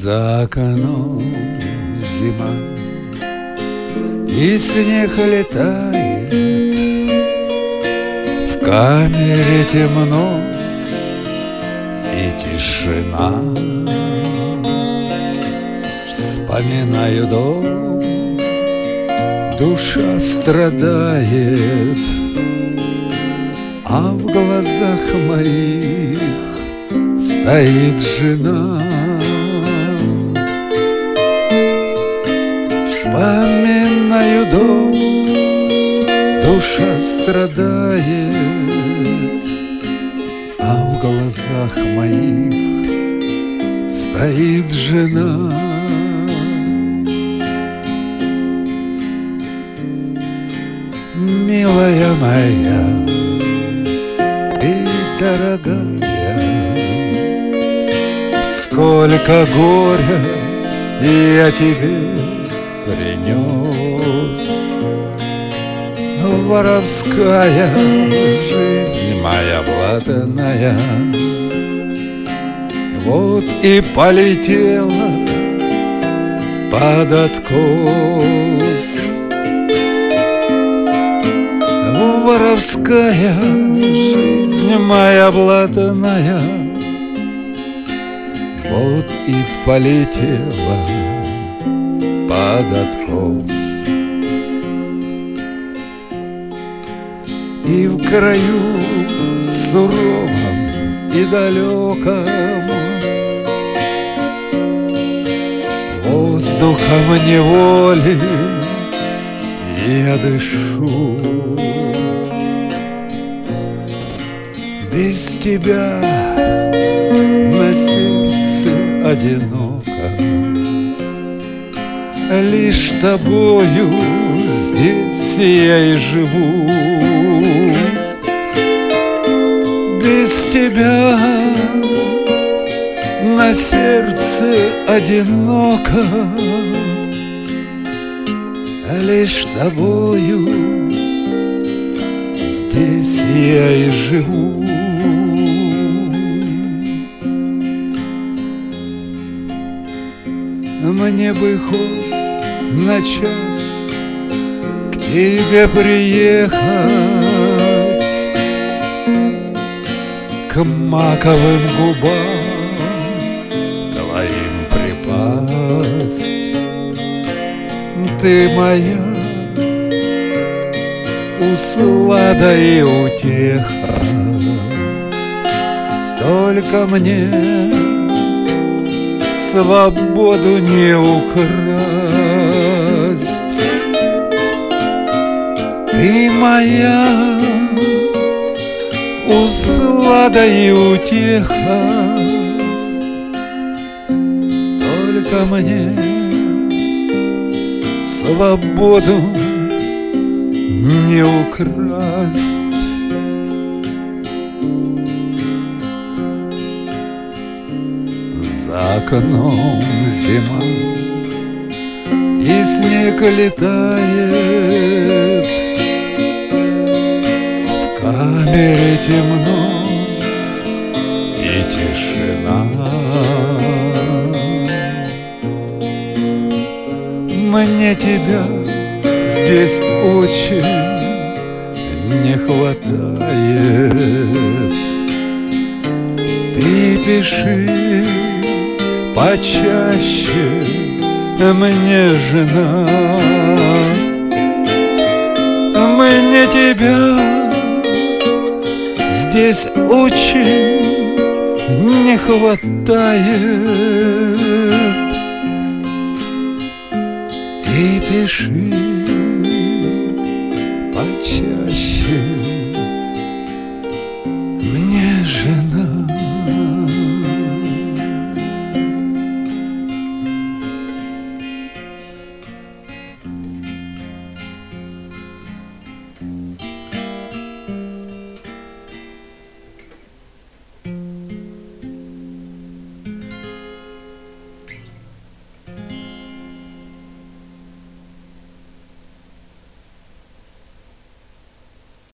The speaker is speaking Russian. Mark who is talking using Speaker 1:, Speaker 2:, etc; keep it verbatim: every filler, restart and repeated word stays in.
Speaker 1: За окном зима, и снег летает, в камере темно и тишина. Вспоминаю дом, душа страдает, а в глазах моих стоит жена. Вспоминаю дом, душа страдает, а в глазах моих стоит жена. Милая моя и дорогая, сколько горя я тебе принес. Воровская жизнь моя блатная, вот и полетела под откос. Воровская жизнь моя блатная, вот и полетела под откос. И в краю суровом и далеком воздухом неволи я дышу. Без тебя на сердце одиноко, лишь тобою здесь я и живу. Без тебя на сердце одиноко, лишь тобою здесь я и живу. Мне бы хоть на час к тебе приехать, к маковым губам твоим припасть. Ты моя услада и утеха, только мне свободу не украсть. Ты моя услада и утеха, только мне свободу не украсть. За окном зима, и снег летает, в камере темно и тишина. Мне тебя здесь очень не хватает. Ты пиши почаще мне, жена, мне тебя здесь очень не хватает. Ты пиши почаще.